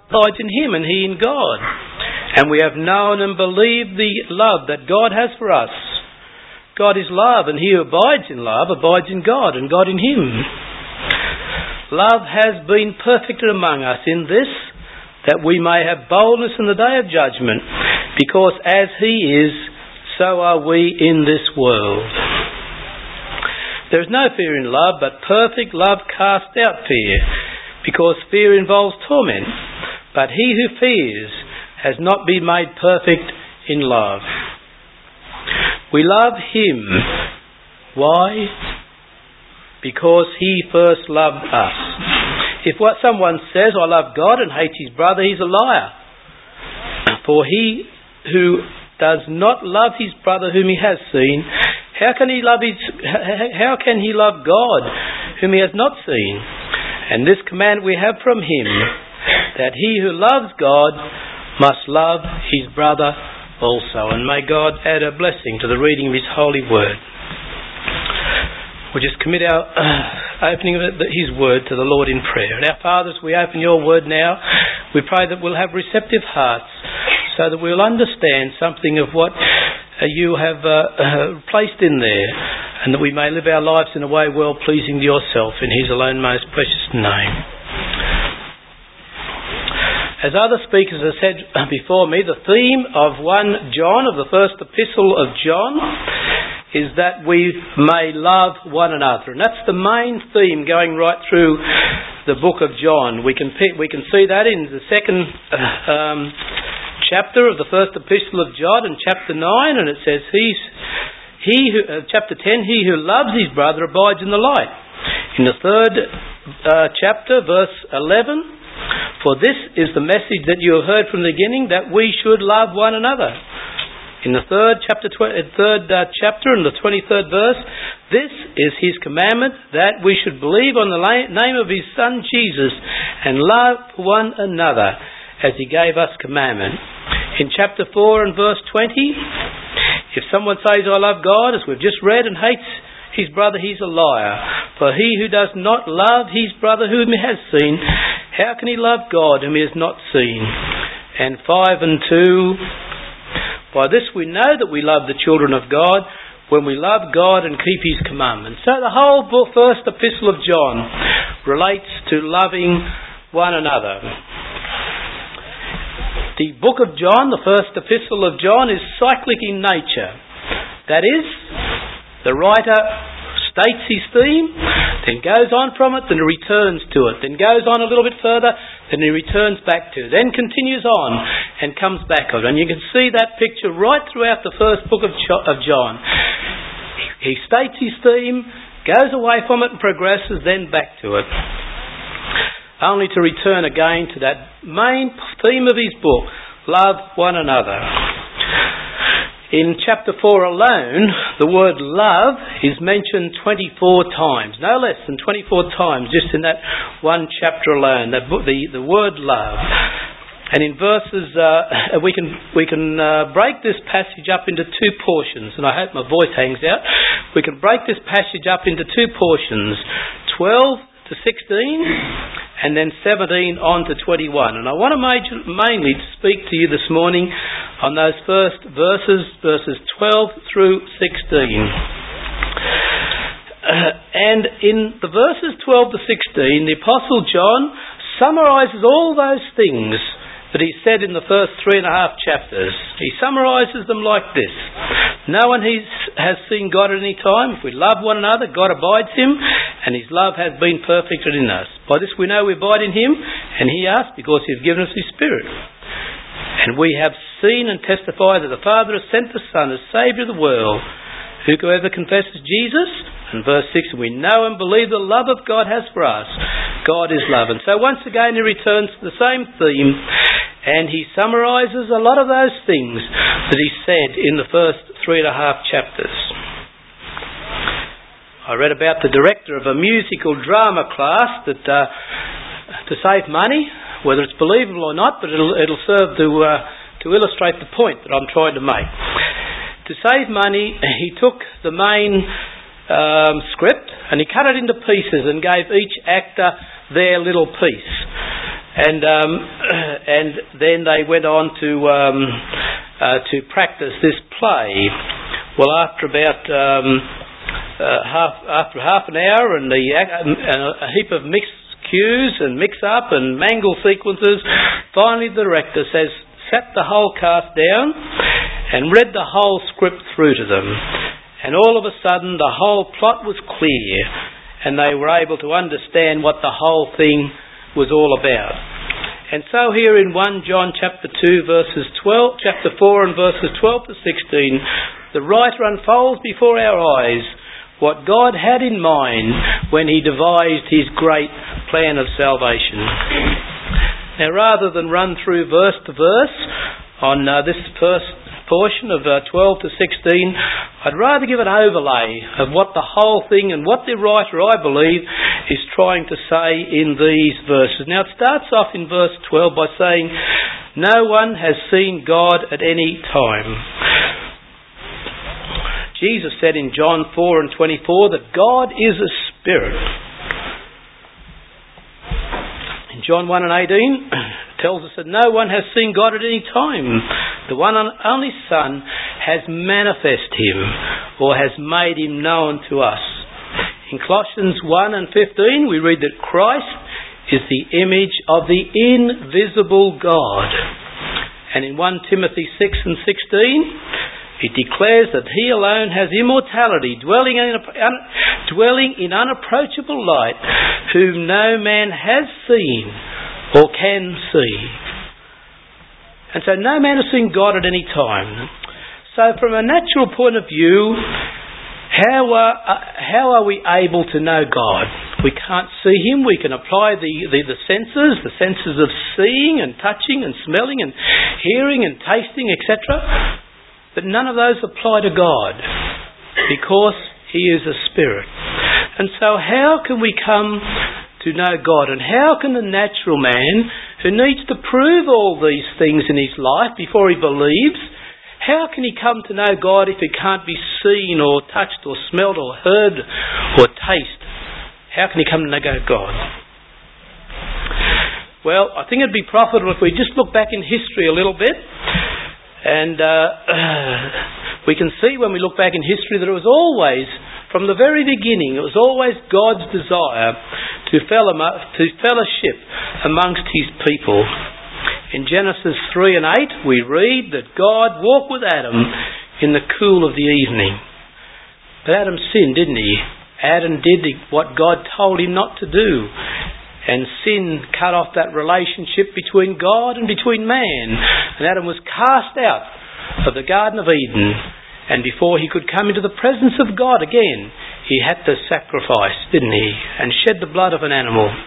abides in him and he in God. And we have known and believed the love that God has for us. God is love, and he who abides in love abides in God, and God in him. Love has been perfected among us in this, that we may have boldness in the day of judgment, because as he is, so are we in this world. There is no fear in love, but perfect love casts out fear, because fear involves torment. But he who fears has not been made perfect in love. We love him. Why? Because he first loved us. If what someone says, I love God, and hates his brother, he's a liar. For he who does not love his brother whom he has seen, how can he love God whom he has not seen? And this command we have from him, that he who loves God must love his brother also. And may God add a blessing to the reading of his holy word. We'll just commit our opening of his word to the Lord in prayer. And our Father, as we open your word now, we pray that we'll have receptive hearts, so that we'll understand something of what you have placed in there, and that we may live our lives in a way well pleasing to yourself, in his alone most precious name. As other speakers have said before me, the theme of 1 John, of the first epistle of John, is that we may love one another. And that's the main theme going right through the book of John. We can see that in the second chapter of the first epistle of John, in chapter 9, and it says, chapter 10, he who loves his brother abides in the light. In the third chapter, verse 11, for this is the message that you have heard from the beginning, that we should love one another. In the third chapter and the 23rd verse, this is his commandment, that we should believe on the name of his Son Jesus and love one another as he gave us commandment. In chapter 4 and verse 20, if someone says, I love God, as we've just read, and hates his brother, he's a liar. For he who does not love his brother whom he has seen, how can he love God whom he has not seen? And 5 and 2, by this we know that we love the children of God, when we love God and keep his commandments. So the whole first epistle of John relates to loving one another. The book of John, the first epistle of John, is cyclic in nature. That is, the writer states his theme, then goes on from it, then returns to it, then goes on a little bit further, then he returns back to it, then continues on and comes back on it. And you can see that picture right throughout the first book of John. He states his theme, goes away from it and progresses, then back to it, only to return again to that main theme of his book, love one another. In chapter 4 alone, the word love is mentioned 24 times, no less than 24 times, just in that one chapter alone, the word love. And in verses, we can break this passage up into two portions, and I hope my voice hangs out. We can break this passage up into two portions, 12 to 16, and then 17 on to 21. And I want to mainly speak to you this morning on those first verses 12 through 16. And in the verses 12 to 16, the Apostle John summarises all those things that he said in the first 3.5 chapters. He summarises them like this. No one has seen God at any time. If we love one another, God abides him, and his love has been perfected in us. By this we know we abide in him, and he us, because he has given us his Spirit. And we have seen and testified that the Father has sent the Son as Saviour of the world. Whoever confesses Jesus, and verse 6, we know and believe the love of God has for us. God is love. And so once again he returns to the same theme, and he summarises a lot of those things that he said in the first 3.5 chapters. I read about the director of a musical drama class that to save money, whether it's believable or not, but it'll serve to illustrate the point that I'm trying to make. To save money, he took the main script and he cut it into pieces and gave each actor their little piece. and then they went on to practice this play. Well, after about half an hour and a heap of mixed cues and mix-up and mangle sequences, finally the director sat the whole cast down and read the whole script through to them. And all of a sudden the whole plot was clear and they were able to understand what the whole thing was all about. And so here in 1 John chapter 4 and verses 12 to 16, the writer unfolds before our eyes what God had in mind when he devised his great plan of salvation. Now, rather than run through verse to verse on this first portion of 12 to 16, I'd rather give an overlay of what the whole thing and what the writer, I believe, is trying to say in these verses. Now, it starts off in verse 12 by saying, "No one has seen God at any time." Jesus said in John 4 and 24 that God is a spirit. In John 1 and 18 it tells us that no one has seen God at any time. The one and only Son has manifested him or has made him known to us. In Colossians 1 and 15 we read that Christ is the image of the invisible God. And in 1 Timothy 6 and 16 it declares that he alone has immortality, dwelling in unapproachable light, whom no man has seen or can see. And so no man has seen God at any time. So from a natural point of view, how are we able to know God? We can't see him. We can apply the senses of seeing and touching and smelling and hearing and tasting, etc. But none of those apply to God because he is a spirit. And so how can we come to know God? And how can the natural man who needs to prove all these things in his life before he believes, how can he come to know God if it can't be seen or touched or smelled or heard or tasted? How can he come to know God? Well, I think it'd be profitable if we just look back in history a little bit. And we can see when we look back in history that it was always, from the very beginning, it was always God's desire to fellowship amongst his people. In Genesis 3 and 8 we read that God walked with Adam in the cool of the evening. But Adam sinned, didn't he? Adam did what God told him not to do. And sin cut off that relationship between God and between man. And Adam was cast out of the Garden of Eden. And before he could come into the presence of God again, he had to sacrifice, didn't he? And shed the blood of an animal.